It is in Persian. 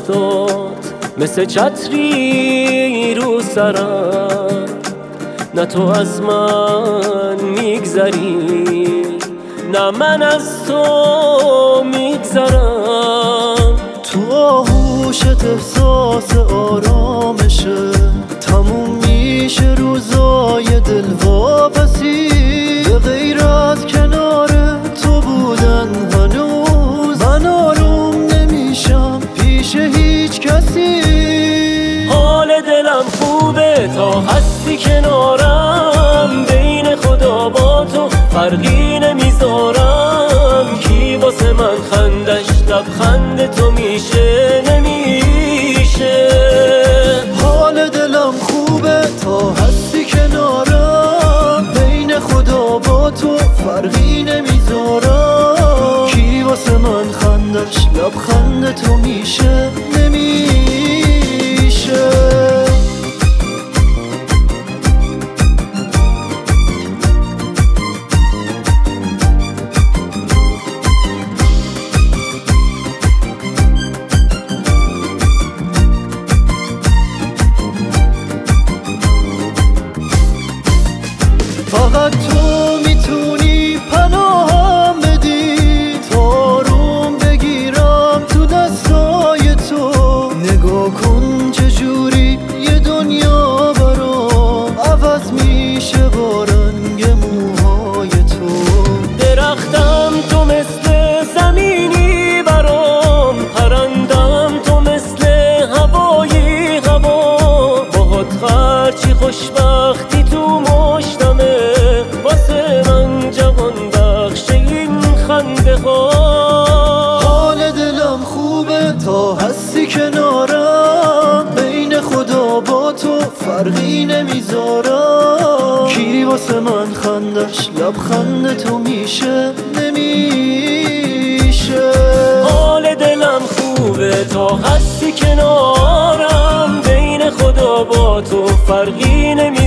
دستات مثل چتری رو سرم، نه تو از من میگذری نه من از تو میگذرم. تو آغوشت احساس آرامشه، تموم میشه روزای دلواپسی. به غیر از کنار تو بودن هنوز من آروم نمیشم پیش هیچ کسی. حال دلم خوبه تا هستی کنارم، بین خدا با تو فرقی نمیذارم. کی واسه من خندش لبخند تو میشه نمیشه. حال دلم خوبه تا هستی کنارم، بین خدا با تو فرقی نمیذارم. کی واسه من خندش لبخند تو میشه نمیشه. فقط تو میتونی پناهم بدی، تا آروم بگیرم تو دستای تو. نگاه کن چجوری یه دنیا برام عوض میشه با رنگ موهای تو. درختم تو مثل زمینی برام، پرندم تو مثل هوایی هوا. باهات هرچی خوشبختی تو مشتمه، واسه من جوان بخش این خنده ها. حال دلم خوبه تا هستی کنارم، بین خدا با تو فرقی نمیذارم. کی واسه من خندش لبخند تو میشه نمیشه. حال دلم خوبه تا هستی کنارم، بین خدا با تو فرقی نمیذارم.